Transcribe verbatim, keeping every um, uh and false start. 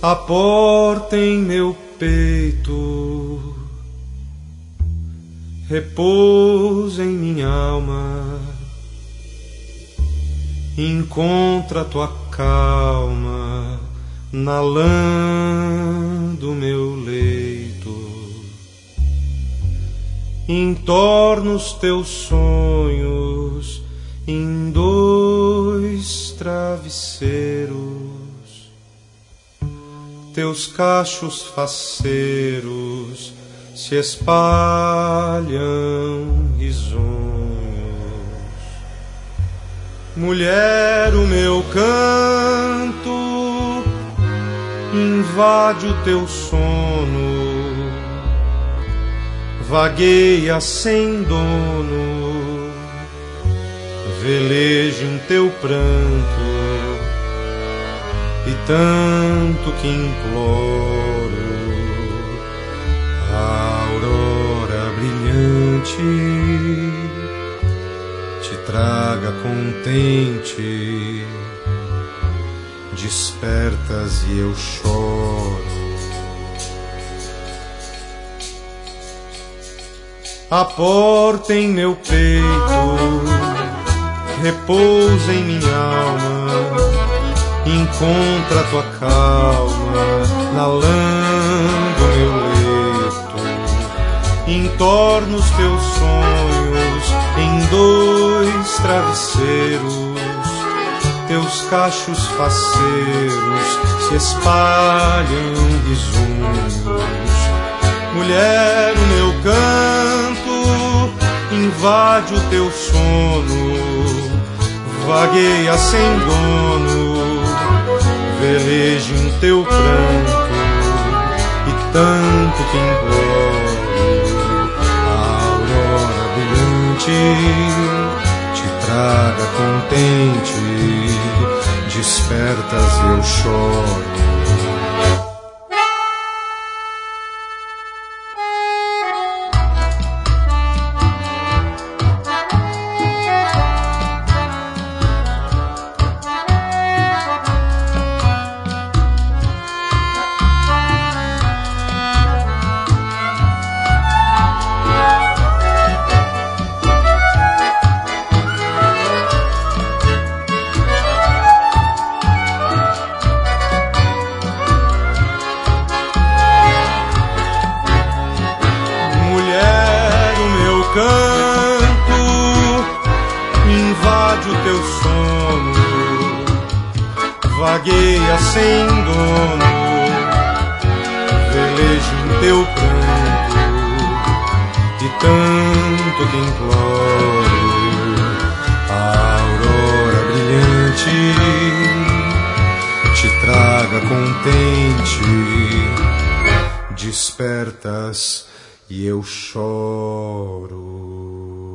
A porta em meu peito repousa em minha alma, encontra tua calma na lã do meu leito, entorna os teus sonhos em dois travesseiros, teus cachos faceiros se espalham risonhos. Mulher, o meu canto invade o teu sono, vagueia sem dono, veleja em teu pranto, e tanto que imploro a aurora brilhante te traga contente, despertas e eu choro. A porta em meu peito repousa em minha alma, encontra tua calma na lã do meu leito, entorna os teus sonhos em dois travesseiros, teus cachos faceiros se espalham risonhos. Mulher, o meu canto invade o teu sono, vagueia sem dono, veleja em teu pranto, e tanto que imploro a aurora brilhante te traga contente, despertas e eu choro. Canto invade o teu sono, vagueia sem dono, veleja em teu pranto, e tanto que imploro a aurora brilhante te traga contente, despertas e eu choro.